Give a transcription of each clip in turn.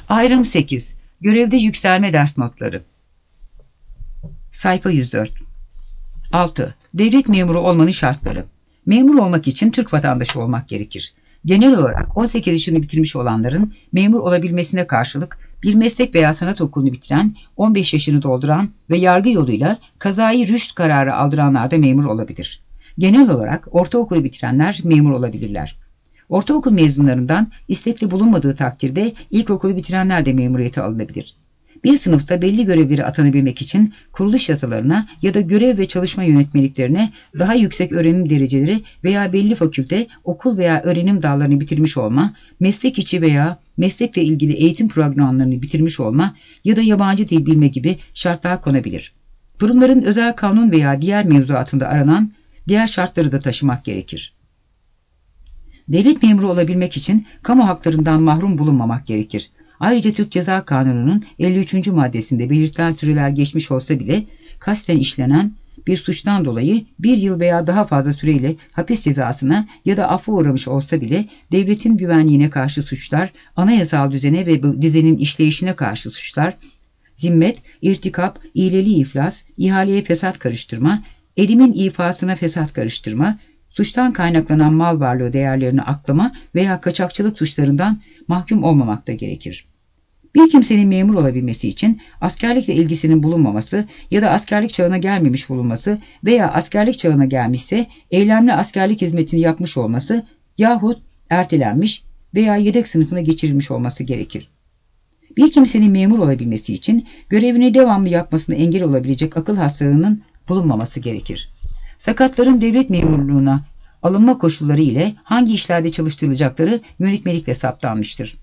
Ayrım 8. Görevde yükselme ders notları. Sayfa 104. 6. Devlet memuru olmanın şartları. Memur olmak için Türk vatandaşı olmak gerekir. Genel olarak 18 yaşını bitirmiş olanların memur olabilmesine karşılık bir meslek veya sanat okulunu bitiren, 15 yaşını dolduran ve yargı yoluyla kazayı rüşt kararı aldıranlar da memur olabilir. Genel olarak ortaokulu bitirenler memur olabilirler. Ortaokul mezunlarından istekli bulunmadığı takdirde ilkokulu bitirenler de memuriyete alınabilir. Bir sınıfta belli görevleri atanabilmek için kuruluş yasalarına ya da görev ve çalışma yönetmeliklerine daha yüksek öğrenim dereceleri veya belli fakülte, okul veya öğrenim dallarını bitirmiş olma, meslek içi veya meslekle ilgili eğitim programlarını bitirmiş olma ya da yabancı dil bilme gibi şartlar konabilir. Kurumların özel kanun veya diğer mevzuatında aranan diğer şartları da taşımak gerekir. Devlet memuru olabilmek için kamu haklarından mahrum bulunmamak gerekir. Ayrıca Türk Ceza Kanunu'nun 53. maddesinde belirtilen süreler geçmiş olsa bile kasten işlenen bir suçtan dolayı 1 yıl veya daha fazla süreyle hapis cezasına ya da affa uğramış olsa bile devletin güvenliğine karşı suçlar, anayasal düzene ve bu düzenin işleyişine karşı suçlar, zimmet, irtikap, ileli iflas, ihaleye fesat karıştırma, edimin ifasına fesat karıştırma, suçtan kaynaklanan mal varlığı değerlerini aklama veya kaçakçılık suçlarından mahkum olmamak da gerekir. Bir kimsenin memur olabilmesi için askerlikle ilgisinin bulunmaması ya da askerlik çağına gelmemiş bulunması veya askerlik çağına gelmişse eylemli askerlik hizmetini yapmış olması yahut ertelenmiş veya yedek sınıfına geçirilmiş olması gerekir. Bir kimsenin memur olabilmesi için görevini devamlı yapmasına engel olabilecek akıl hastalığının bulunmaması gerekir. Sakatların devlet memurluğuna alınma koşulları ile hangi işlerde çalıştırılacakları yönetmelikle saptanmıştır.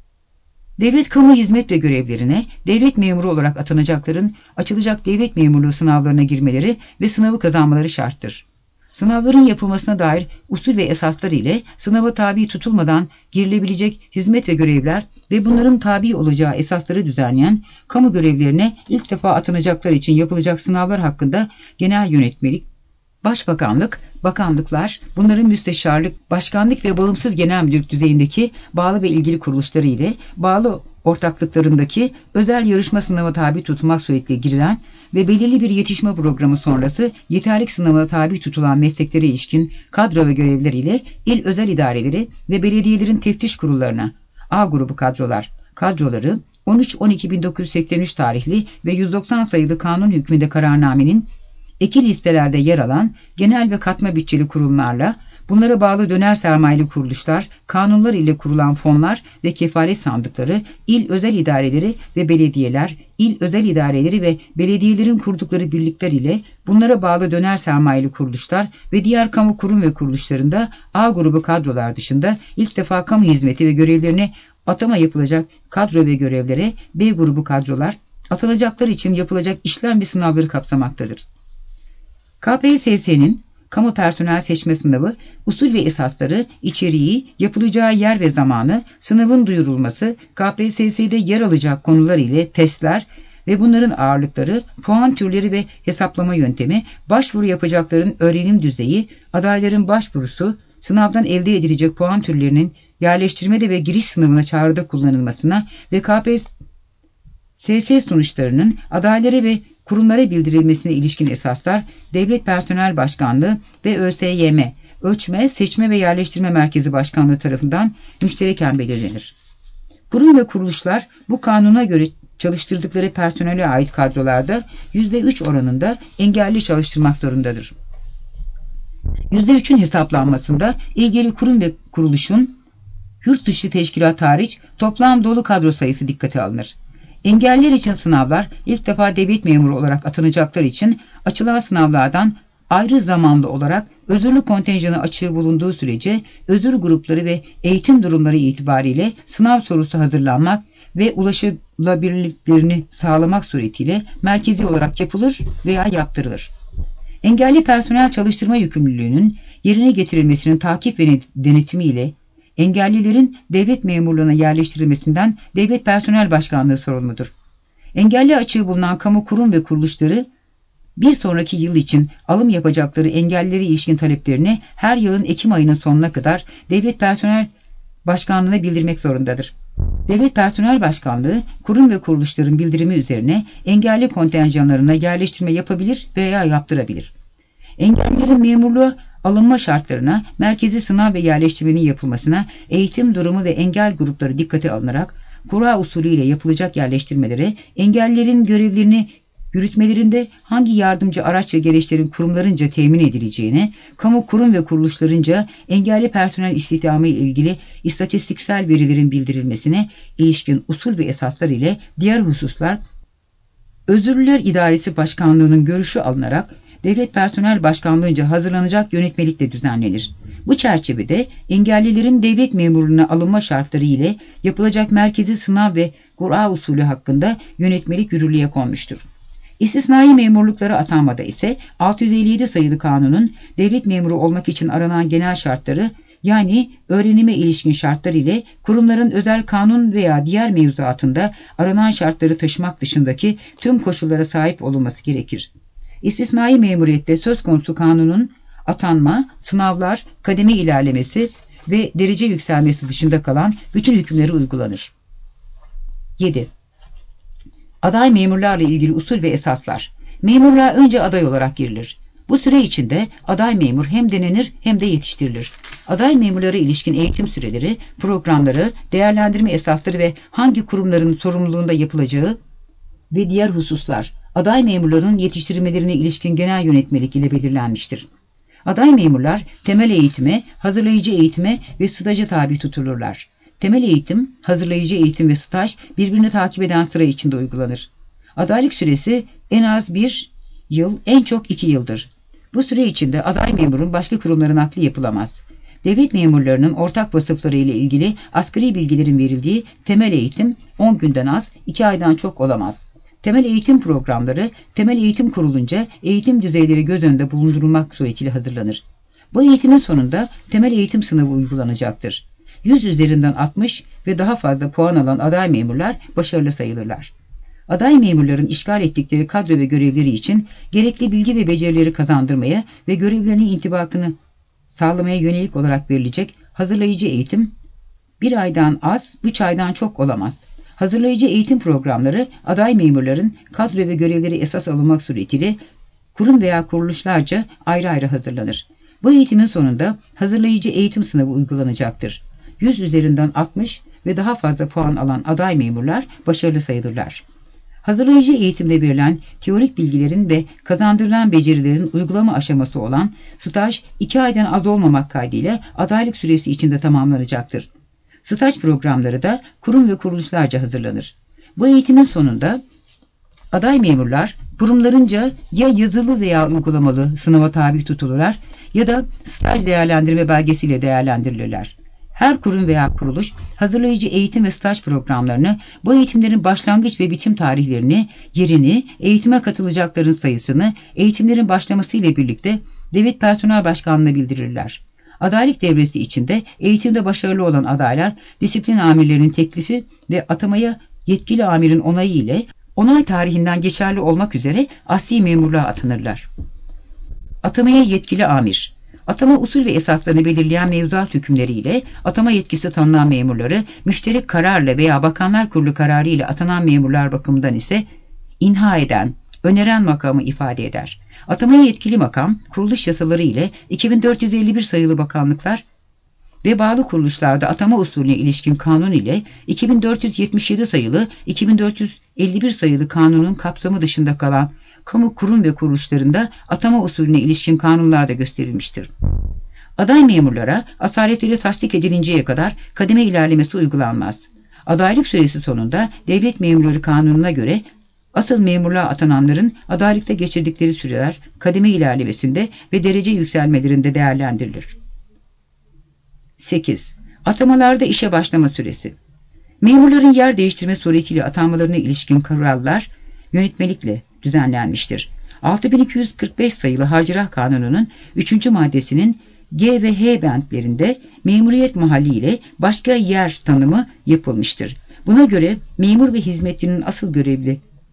Devlet kamu hizmet ve görevlerine devlet memuru olarak atanacakların açılacak devlet memurluğu sınavlarına girmeleri ve sınavı kazanmaları şarttır. Sınavların yapılmasına dair usul ve esaslar ile sınava tabi tutulmadan girilebilecek hizmet ve görevler ve bunların tabi olacağı esasları düzenleyen kamu görevlerine ilk defa atanacaklar için yapılacak sınavlar hakkında genel yönetmelik, Başbakanlık, bakanlıklar, bunların müsteşarlık, başkanlık ve bağımsız genel müdürlük düzeyindeki bağlı ve ilgili kuruluşları ile bağlı ortaklıklarındaki özel yarışma sınavına tabi tutulmak suretiyle girilen ve belirli bir yetişme programı sonrası yeterlik sınavına tabi tutulan mesleklere ilişkin kadro ve görevler ile il özel idareleri ve belediyelerin teftiş kurullarına A grubu kadroları 13-12-1983 tarihli ve 190 sayılı kanun hükmünde kararnamenin eki listelerde yer alan genel ve katma bütçeli kurumlarla, bunlara bağlı döner sermayeli kuruluşlar, kanunlar ile kurulan fonlar ve kefalet sandıkları, il özel idareleri ve belediyeler, il özel idareleri ve belediyelerin kurdukları birlikler ile bunlara bağlı döner sermayeli kuruluşlar ve diğer kamu kurum ve kuruluşlarında A grubu kadrolar dışında ilk defa kamu hizmeti ve görevlerine atama yapılacak kadro ve görevlere B grubu kadrolar, atanacaklar için yapılacak işlem ve sınavları kapsamaktadır. KPSS'nin kamu personel seçme sınavı, usul ve esasları, içeriği, yapılacağı yer ve zamanı, sınavın duyurulması, KPSS'de yer alacak konular ile testler ve bunların ağırlıkları, puan türleri ve hesaplama yöntemi, başvuru yapacakların öğrenim düzeyi, adayların başvurusu, sınavdan elde edilecek puan türlerinin yerleştirmede ve giriş sınavına çağrıda kullanılmasına ve KPSS sonuçlarının adaylara ve kurumlara bildirilmesine ilişkin esaslar Devlet Personel Başkanlığı ve ÖSYM, Ölçme, Seçme ve Yerleştirme Merkezi Başkanlığı tarafından müştereken belirlenir. Kurum ve kuruluşlar bu kanuna göre çalıştırdıkları personele ait kadrolarda %3 oranında engelli çalıştırmak zorundadır. %3'ün hesaplanmasında ilgili kurum ve kuruluşun yurt dışı teşkilat hariç toplam dolu kadro sayısı dikkate alınır. Engelliler için sınavlar ilk defa devlet memuru olarak atanacaklar için açılan sınavlardan ayrı zamanlı olarak özürlü kontenjanı açığı bulunduğu sürece özür grupları ve eğitim durumları itibariyle sınav sorusu hazırlanmak ve ulaşılabilirliklerini sağlamak suretiyle merkezi olarak yapılır veya yaptırılır. Engelli personel çalıştırma yükümlülüğünün yerine getirilmesinin takip ve denetimi ile engellilerin devlet memurluğuna yerleştirilmesinden Devlet Personel Başkanlığı sorumludur. Engelli açığı bulunan kamu kurum ve kuruluşları bir sonraki yıl için alım yapacakları engellilere ilişkin taleplerini her yılın Ekim ayının sonuna kadar Devlet Personel Başkanlığı'na bildirmek zorundadır. Devlet Personel Başkanlığı, kurum ve kuruluşların bildirimi üzerine engelli kontenjanlarına yerleştirme yapabilir veya yaptırabilir. Engellilerin memurluğa alınma şartlarına, merkezi sınav ve yerleştirmenin yapılmasına, eğitim durumu ve engel grupları dikkate alınarak, kura usulüyle yapılacak yerleştirmelere, engellilerin görevlerini yürütmelerinde hangi yardımcı araç ve gereçlerin kurumlarınca temin edileceğine, kamu kurum ve kuruluşlarınca engelli personel istihdamı ile ilgili istatistiksel verilerin bildirilmesine ilişkin usul ve esaslar ile diğer hususlar, Özürlüler İdaresi Başkanlığı'nın görüşü alınarak Devlet Personel Başkanlığı'nca hazırlanacak yönetmelikle düzenlenir. Bu çerçevede engellilerin devlet memurluğuna alınma şartları ile yapılacak merkezi sınav ve kura usulü hakkında yönetmelik yürürlüğe konmuştur. İstisnai memurluklara atanmada ise 657 sayılı kanunun devlet memuru olmak için aranan genel şartları, yani öğrenime ilişkin şartlar ile kurumların özel kanun veya diğer mevzuatında aranan şartları taşımak dışındaki tüm koşullara sahip olunması gerekir. İstisnai memuriyette söz konusu kanunun atanma, sınavlar, kademe ilerlemesi ve derece yükselmesi dışında kalan bütün hükümleri uygulanır. 7. Aday memurlarla ilgili usul ve esaslar. Memurluğa önce aday olarak girilir. Bu süre içinde aday memur hem denenir hem de yetiştirilir. Aday memurlara ilişkin eğitim süreleri, programları, değerlendirme esasları ve hangi kurumların sorumluluğunda yapılacağı ve diğer hususlar, aday memurlarının yetiştirilmelerine ilişkin genel yönetmelik ile belirlenmiştir. Aday memurlar temel eğitime, hazırlayıcı eğitime ve staja tabi tutulurlar. Temel eğitim, hazırlayıcı eğitim ve staj birbirini takip eden sıra içinde uygulanır. Adaylık süresi en az 1 yıl, en çok 2 yıldır. Bu süre içinde aday memurun başka kurumlara nakli yapılamaz. Devlet memurlarının ortak vasıfları ile ilgili asgari bilgilerin verildiği temel eğitim 10 günden az, 2 aydan çok olamaz. Temel eğitim programları, temel eğitim kurulunca eğitim düzeyleri göz önünde bulundurulmak suretiyle hazırlanır. Bu eğitimin sonunda temel eğitim sınavı uygulanacaktır. 100 üzerinden 60 ve daha fazla puan alan aday memurlar başarılı sayılırlar. Aday memurların işgal ettikleri kadro ve görevleri için gerekli bilgi ve becerileri kazandırmaya ve görevlerinin intibakını sağlamaya yönelik olarak verilecek hazırlayıcı eğitim 1 aydan az, 3 aydan çok olamaz. Hazırlayıcı eğitim programları aday memurların kadro ve görevleri esas alınmak suretiyle kurum veya kuruluşlarca ayrı ayrı hazırlanır. Bu eğitimin sonunda hazırlayıcı eğitim sınavı uygulanacaktır. 100 üzerinden 60 ve daha fazla puan alan aday memurlar başarılı sayılırlar. Hazırlayıcı eğitimde verilen teorik bilgilerin ve kazandırılan becerilerin uygulama aşaması olan staj 2 aydan az olmamak kaydıyla adaylık süresi içinde tamamlanacaktır. Staj programları da kurum ve kuruluşlarca hazırlanır. Bu eğitimin sonunda aday memurlar kurumlarınca ya yazılı veya uygulamalı sınava tabi tutulurlar ya da staj değerlendirme belgesiyle değerlendirilirler. Her kurum veya kuruluş hazırlayıcı eğitim ve staj programlarını, bu eğitimlerin başlangıç ve bitim tarihlerini, yerini, eğitime katılacakların sayısını, eğitimlerin başlaması ile birlikte Devlet Personel Başkanlığı'na bildirirler. Adaylık devresi içinde eğitimde başarılı olan adaylar, disiplin amirlerinin teklifi ve atamaya yetkili amirin onayı ile onay tarihinden geçerli olmak üzere asli memurluğa atanırlar. Atamaya yetkili amir. Atama usul ve esaslarını belirleyen mevzuat hükümleriyle atama yetkisi tanınan memurları müşterek kararla veya Bakanlar Kurulu kararı ile atanan memurlar bakımından ise inha eden, öneren makamı ifade eder. Atamaya yetkili makam, kuruluş yasaları ile 2451 sayılı bakanlıklar ve bağlı kuruluşlarda atama usulüne ilişkin kanun ile 2477 sayılı, 2451 sayılı kanunun kapsamı dışında kalan kamu kurum ve kuruluşlarında atama usulüne ilişkin kanunlarda gösterilmiştir. Aday memurlara asaletleri tasdik edilinceye kadar kademe ilerlemesi uygulanmaz. Adaylık süresi sonunda Devlet Memurları Kanunu'na göre asıl memurluğa atananların adaylıkta geçirdikleri süreler kademe ilerlemesinde ve derece yükselmelerinde değerlendirilir. 8. Atamalarda işe başlama süresi. Memurların yer değiştirme suretiyle atanmalarına ilişkin kurallar yönetmelikle düzenlenmiştir. 6245 sayılı Harcırah Kanunu'nun 3. maddesinin G ve H bentlerinde memuriyet mahalli ile başka yer tanımı yapılmıştır. Buna göre memur ve hizmetlinin asıl görevli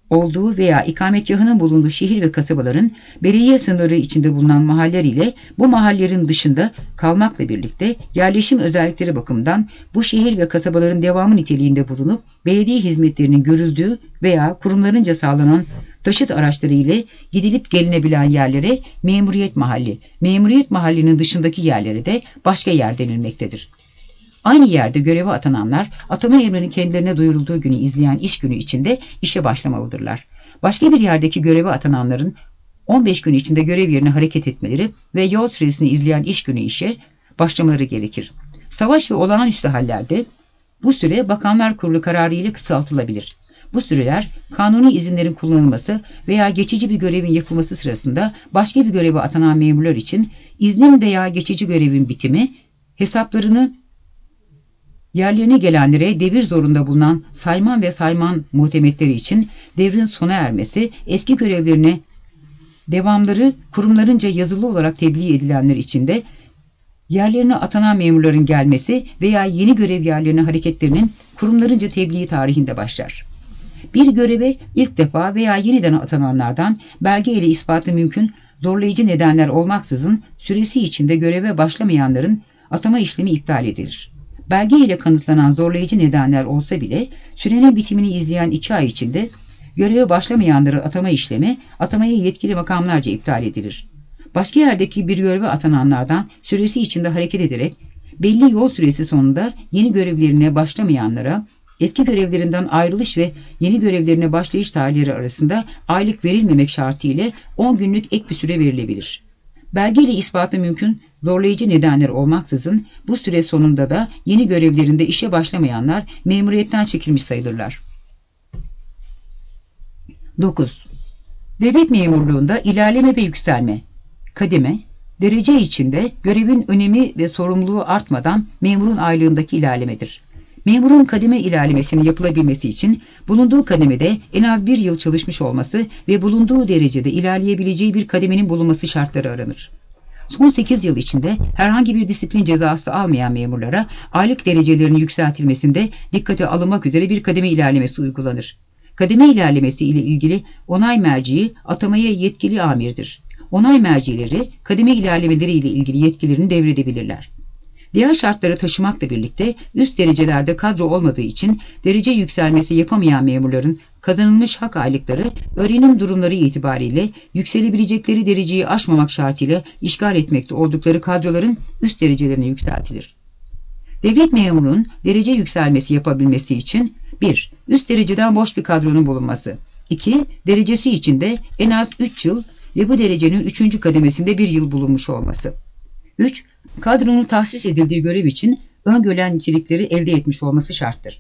olduğu veya ikametgahının bulunduğu şehir ve kasabaların belediye sınırı içinde bulunan mahalleler ile bu mahallelerin dışında kalmakla birlikte yerleşim özellikleri bakımından bu şehir ve kasabaların devamı niteliğinde bulunup belediye hizmetlerinin görüldüğü veya kurumlarınca sağlanan taşıt araçları ile gidilip gelinebilen yerlere memuriyet mahalli, memuriyet mahallinin dışındaki yerlere de başka yer denilmektedir. Aynı yerde göreve atananlar, atama emrinin kendilerine duyurulduğu günü izleyen iş günü içinde işe başlamalıdırlar. Başka bir yerdeki göreve atananların 15 gün içinde görev yerine hareket etmeleri ve yol süresini izleyen iş günü işe başlamaları gerekir. Savaş ve olağanüstü hallerde bu süre Bakanlar Kurulu kararı ile kısaltılabilir. Bu süreler kanuni izinlerin kullanılması veya geçici bir görevin yapılması sırasında başka bir göreve atanan memurlar için iznin veya geçici görevin bitimi, hesaplarını yerlerine gelenlere devir zorunda bulunan sayman ve sayman muhtemetleri için devrin sona ermesi, eski görevlerine devamları kurumlarınca yazılı olarak tebliğ edilenler için de yerlerine atanan memurların gelmesi veya yeni görev yerlerine hareketlerinin kurumlarınca tebliğ tarihinde başlar. Bir göreve ilk defa veya yeniden atananlardan belge ile ispatı mümkün zorlayıcı nedenler olmaksızın süresi içinde göreve başlamayanların atama işlemi iptal edilir. Belge ile kanıtlanan zorlayıcı nedenler olsa bile sürenin bitimini izleyen 2 ay içinde göreve başlamayanların atama işlemi atamaya yetkili makamlarca iptal edilir. Başka yerdeki bir göreve atananlardan süresi içinde hareket ederek belli yol süresi sonunda yeni görevlerine başlamayanlara eski görevlerinden ayrılış ve yeni görevlerine başlayış tarihleri arasında aylık verilmemek şartı ile 10 günlük ek bir süre verilebilir. Belge ile ispatı mümkün zorlayıcı nedenler olmaksızın bu süre sonunda da yeni görevlerinde işe başlamayanlar memuriyetten çekilmiş sayılırlar. 9. Devlet memurluğunda ilerleme ve yükselme. Kademe, derece içinde görevin önemi ve sorumluluğu artmadan memurun aylığındaki ilerlemedir. Memurun kademe ilerlemesinin yapılabilmesi için bulunduğu kademede en az 1 yıl çalışmış olması ve bulunduğu derecede ilerleyebileceği bir kademenin bulunması şartları aranır. Son 8 yıl içinde herhangi bir disiplin cezası almayan memurlara aylık derecelerinin yükseltilmesinde dikkate alınmak üzere bir kademe ilerlemesi uygulanır. Kademe ilerlemesi ile ilgili onay merciği atamaya yetkili amirdir. Onay mercileri kademe ilerlemeleri ile ilgili yetkilerini devredebilirler. Diğer şartları taşımakla birlikte üst derecelerde kadro olmadığı için derece yükselmesi yapamayan memurların kazanılmış hak aylıkları öğrenim durumları itibariyle yükselebilecekleri dereceyi aşmamak şartıyla işgal etmekte oldukları kadroların üst derecelerine yükseltilir. Devlet memurunun derece yükselmesi yapabilmesi için 1. Üst dereceden boş bir kadronun bulunması. 2. Derecesi içinde en az 3 yıl ve bu derecenin 3. kademesinde 1 yıl bulunmuş olması. 3. Kadronun tahsis edildiği görev için öngörülen nitelikleri elde etmiş olması şarttır.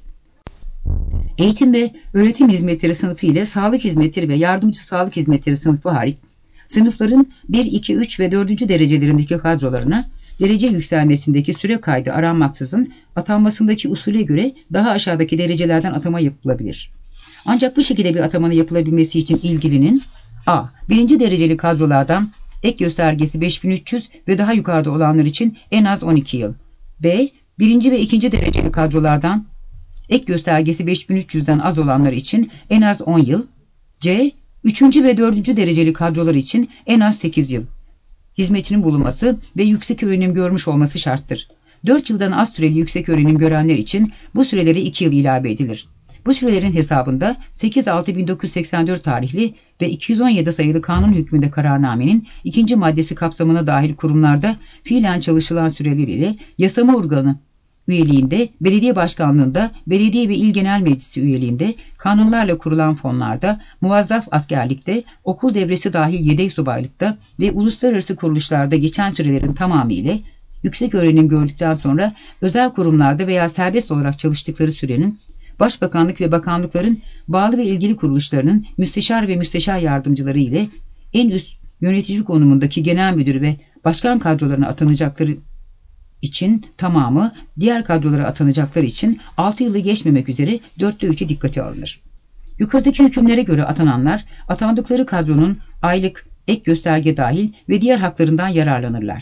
Eğitim ve öğretim hizmetleri sınıfı ile sağlık hizmetleri ve yardımcı sağlık hizmetleri sınıfı hariç sınıfların 1, 2, 3 ve 4. derecelerindeki kadrolarına derece yükselmesindeki süre kaydı aranmaksızın atanmasındaki usule göre daha aşağıdaki derecelerden atama yapılabilir. Ancak bu şekilde bir atamanın yapılabilmesi için ilgilinin a. 1. dereceli kadrolardan ek göstergesi 5300 ve daha yukarıda olanlar için en az 12 yıl. B. 1. ve 2. dereceli kadrolardan ek göstergesi 5300'den az olanlar için en az 10 yıl. C. 3. ve 4. dereceli kadrolar için en az 8 yıl. Hizmetinin bulunması ve yüksek öğrenim görmüş olması şarttır. 4 yıldan az süreli yüksek öğrenim görenler için bu sürelere 2 yıl ilave edilir. Bu sürelerin hesabında 8.6.1984 tarihli ve 217 sayılı kanun hükmünde kararnamenin 2. maddesi kapsamına dahil kurumlarda fiilen çalışılan süreler ile yasama organı üyeliğinde, belediye başkanlığında, belediye ve il genel meclisi üyeliğinde, kanunlarla kurulan fonlarda, muvazzaf askerlikte, okul devresi dahil yedek subaylıkta ve uluslararası kuruluşlarda geçen sürelerin tamamı ile yüksek öğrenim gördükten sonra özel kurumlarda veya serbest olarak çalıştıkları sürenin Başbakanlık ve bakanlıkların bağlı ve ilgili kuruluşlarının müsteşar ve müsteşar yardımcıları ile en üst yönetici konumundaki genel müdür ve başkan kadrolarına atanacakları için tamamı, diğer kadrolara atanacakları için 6 yılı geçmemek üzere 4'te 3'ü dikkate alınır. Yukarıdaki hükümlere göre atananlar atandıkları kadronun aylık, ek gösterge dahil ve diğer haklarından yararlanırlar.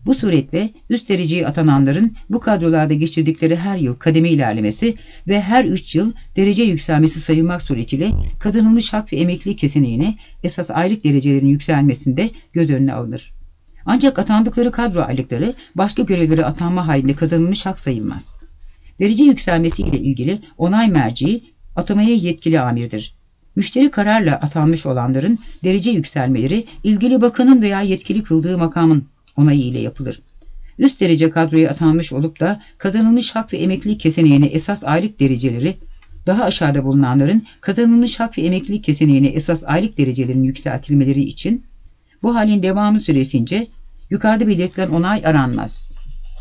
Bu suretle üst dereceye atananların bu kadrolarda geçirdikleri her yıl kademe ilerlemesi ve her 3 yıl derece yükselmesi sayılmak suretiyle kazanılmış hak ve emeklilik keseneğine esas aylık derecelerin yükselmesinde göz önüne alınır. Ancak atandıkları kadro aylıkları başka görevlere atanma halinde kazanılmış hak sayılmaz. Derece yükselmesi ile ilgili onay merci atamaya yetkili amirdir. Müşteri kararla atanmış olanların derece yükselmeleri ilgili bakanın veya yetkili kıldığı makamın onayı ile yapılır. Üst derece kadroya atanmış olup da kazanılmış hak ve emeklilik keseneğine esas aylık dereceleri, daha aşağıda bulunanların kazanılmış hak ve emeklilik keseneğine esas aylık derecelerinin yükseltilmeleri için bu halin devamı süresince yukarıda belirtilen onay aranmaz.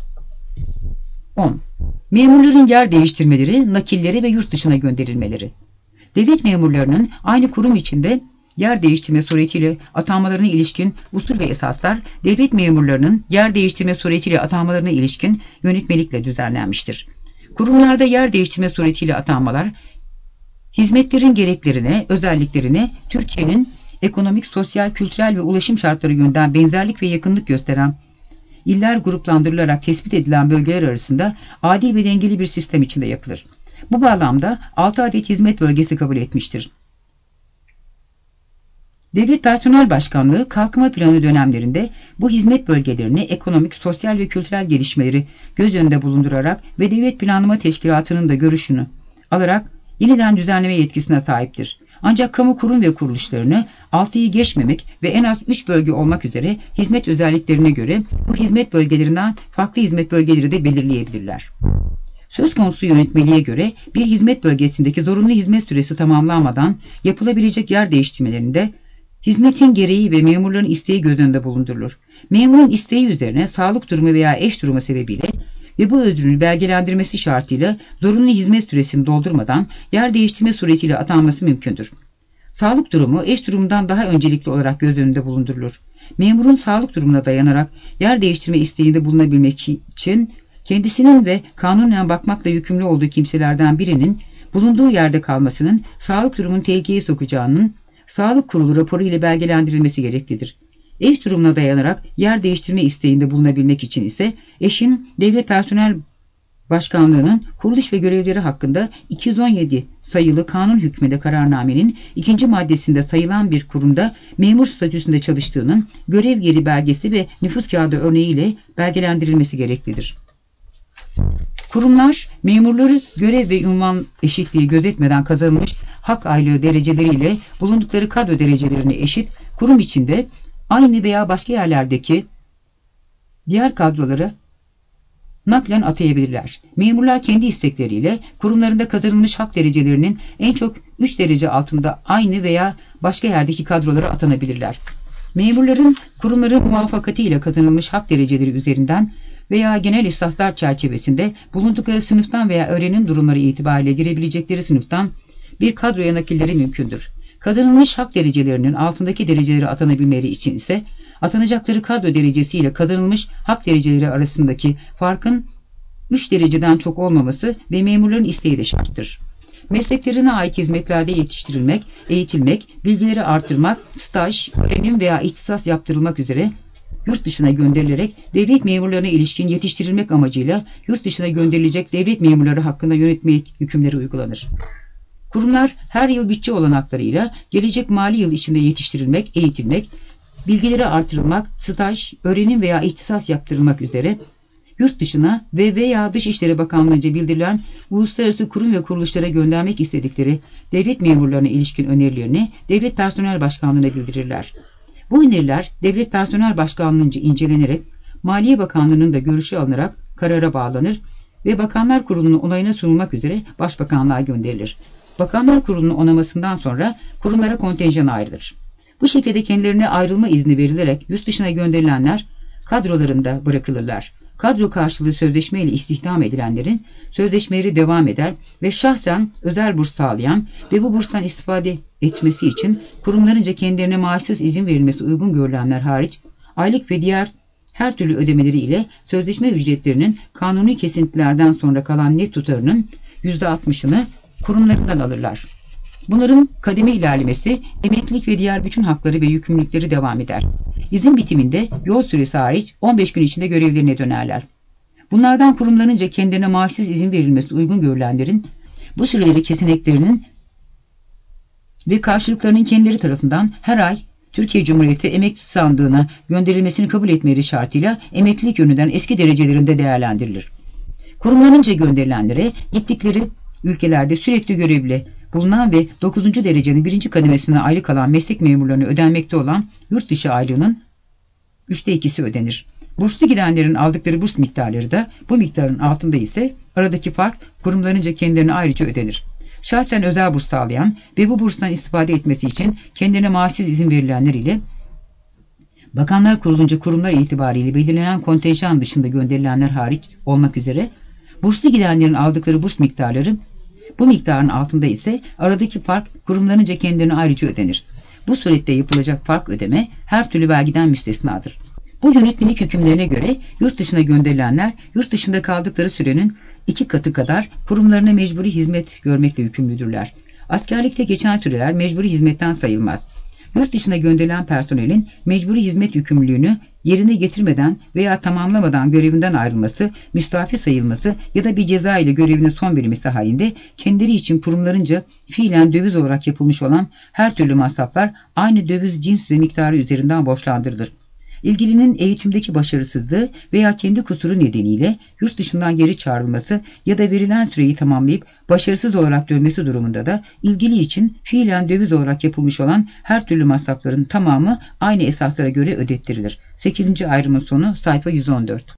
10. Memurların yer değiştirmeleri, nakilleri ve yurt dışına gönderilmeleri. Devlet memurlarının aynı kurum içinde yer değiştirme suretiyle atanmalarına ilişkin usul ve esaslar, devlet memurlarının yer değiştirme suretiyle atanmalarına ilişkin yönetmelikle düzenlenmiştir. Kurumlarda yer değiştirme suretiyle atanmalar, hizmetlerin gereklerine, özelliklerine, Türkiye'nin ekonomik, sosyal, kültürel ve ulaşım şartları yönünden benzerlik ve yakınlık gösteren iller gruplandırılarak tespit edilen bölgeler arasında adil ve dengeli bir sistem içinde yapılır. Bu bağlamda 6 adet hizmet bölgesi kabul etmiştir. Devlet Personel Başkanlığı kalkınma planı dönemlerinde bu hizmet bölgelerini ekonomik, sosyal ve kültürel gelişmeleri göz önünde bulundurarak ve Devlet Planlama Teşkilatı'nın da görüşünü alarak yeniden düzenleme yetkisine sahiptir. Ancak kamu kurum ve kuruluşlarını 6'yı geçmemek ve en az 3 bölge olmak üzere hizmet özelliklerine göre bu hizmet bölgelerinden farklı hizmet bölgeleri de belirleyebilirler. Söz konusu yönetmeliğe göre bir hizmet bölgesindeki zorunlu hizmet süresi tamamlanmadan yapılabilecek yer değiştirmelerinde hizmetin gereği ve memurların isteği göz önünde bulundurulur. Memurun isteği üzerine sağlık durumu veya eş durumu sebebiyle ve bu özrünü belgelendirmesi şartıyla zorunlu hizmet süresini doldurmadan yer değiştirme suretiyle atanması mümkündür. Sağlık durumu eş durumundan daha öncelikli olarak göz önünde bulundurulur. Memurun sağlık durumuna dayanarak yer değiştirme isteğinde bulunabilmek için kendisinin ve kanunen bakmakla yükümlü olduğu kimselerden birinin bulunduğu yerde kalmasının sağlık durumunu tehlikeye sokacağının Sağlık Kurulu raporu ile belgelendirilmesi gereklidir. Eş durumuna dayanarak yer değiştirme isteğinde bulunabilmek için ise eşin Devlet Personel Başkanlığı'nın kuruluş ve görevleri hakkında 217 sayılı kanun hükmünde kararnamenin 2. maddesinde sayılan bir kurumda memur statüsünde çalıştığının görev yeri belgesi ve nüfus kağıdı örneğiyle belgelendirilmesi gereklidir. Kurumlar, memurları görev ve ünvan eşitliği gözetmeden kazanılmış hak aylığı dereceleriyle bulundukları kadro derecelerine eşit, kurum içinde aynı veya başka yerlerdeki diğer kadroları naklen atayabilirler. Memurlar kendi istekleriyle kurumlarında kazanılmış hak derecelerinin en çok 3 derece altında aynı veya başka yerdeki kadrolara atanabilirler. Memurların kurumların muvaffakatıyla kazanılmış hak dereceleri üzerinden veya genel esaslar çerçevesinde bulundukları sınıftan veya öğrenim durumları itibariyle girebilecekleri sınıftan bir kadroya nakilleri mümkündür. Kazanılmış hak derecelerinin altındaki dereceleri atanabilmeleri için ise atanacakları kadro derecesiyle kazanılmış hak dereceleri arasındaki farkın 3 dereceden çok olmaması ve memurların isteği de şarttır. Mesleklerine ait hizmetlerde yetiştirilmek, eğitilmek, bilgileri artırmak, staj, öğrenim veya ihtisas yaptırılmak üzere yurt dışına gönderilerek devlet memurlarına ilişkin yetiştirilmek amacıyla yurt dışına gönderilecek devlet memurları hakkında yönetmelik hükümleri uygulanır. Kurumlar her yıl bütçe olanaklarıyla gelecek mali yıl içinde yetiştirilmek, eğitilmek, bilgileri artırılmak, staj, öğrenim veya ihtisas yaptırılmak üzere yurt dışına ve veya Dışişleri Bakanlığı'nca bildirilen uluslararası kurum ve kuruluşlara göndermek istedikleri devlet memurlarına ilişkin önerilerini Devlet Personel Başkanlığı'na bildirirler. Bu öneriler Devlet Personel Başkanlığı'nca incelenerek Maliye Bakanlığı'nın da görüşü alınarak karara bağlanır ve Bakanlar Kurulu'nun onayına sunulmak üzere Başbakanlığa gönderilir. Bakanlar Kurulu'nun onamasından sonra kurumlara kontenjan ayrılır. Bu şekilde kendilerine ayrılma izni verilerek yurt dışına gönderilenler kadrolarında bırakılırlar. Kadro karşılığı sözleşmeyle istihdam edilenlerin sözleşmeleri devam eder ve şahsen özel burs sağlayan ve bu burstan istifade etmesi için kurumlarınca kendilerine maaşsız izin verilmesi uygun görülenler hariç aylık ve diğer her türlü ödemeleri ile sözleşme ücretlerinin kanuni kesintilerden sonra kalan net tutarının %60'ını kurumlarından alırlar. Bunların kademe ilerlemesi, emeklilik ve diğer bütün hakları ve yükümlülükleri devam eder. İzin bitiminde yol süresi hariç 15 gün içinde görevlerine dönerler. Bunlardan kurumlarınca kendilerine maaşsız izin verilmesi uygun görülenlerin bu süreleri kesinliklerinin ve karşılıklarının kendileri tarafından her ay Türkiye Cumhuriyeti Emekli Sandığı'na gönderilmesini kabul etmeleri şartıyla emeklilik yönünden eski derecelerinde değerlendirilir. Kurumlarınca gönderilenlere gittikleri ülkelerde sürekli görevli bulunan ve 9. derecenin 1. kademesine ayrı kalan meslek memurlarına ödenmekte olan yurt dışı aylığının 3'te 2'si ödenir. Burslu gidenlerin aldıkları burs miktarları da bu miktarın altında ise aradaki fark kurumlarınca kendilerine ayrıca ödenir. Şahsen özel burs sağlayan ve bu burstan istifade etmesi için kendilerine maaşsız izin verilenler ile Bakanlar Kurulunca kurumlar itibariyle belirlenen kontenjan dışında gönderilenler hariç olmak üzere burslu gidenlerin aldıkları burs miktarları bu miktarın altında ise aradaki fark kurumlarınca kendilerine ayrıca ödenir. Bu surette yapılacak fark ödeme her türlü vergiden müstesnadır. Bu yönetmelik hükümlerine göre yurt dışına gönderilenler yurt dışında kaldıkları sürenin 2 katı kadar kurumlarına mecburi hizmet görmekle yükümlüdürler. Askerlikte geçen süreler mecburi hizmetten sayılmaz. Yurt dışına gönderilen personelin mecburi hizmet yükümlülüğünü yerine getirmeden veya tamamlamadan görevinden ayrılması, müstafi sayılması ya da bir ceza ile görevine son verilmesi halinde kendileri için kurumlarınca fiilen döviz olarak yapılmış olan her türlü masraflar aynı döviz cins ve miktarı üzerinden borçlandırılır. İlgilinin eğitimdeki başarısızlığı veya kendi kusuru nedeniyle yurt dışından geri çağrılması ya da verilen süreyi tamamlayıp başarısız olarak dönmesi durumunda da ilgili için fiilen döviz olarak yapılmış olan her türlü masrafların tamamı aynı esaslara göre ödettirilir. 8. ayrımın sonu sayfa 114.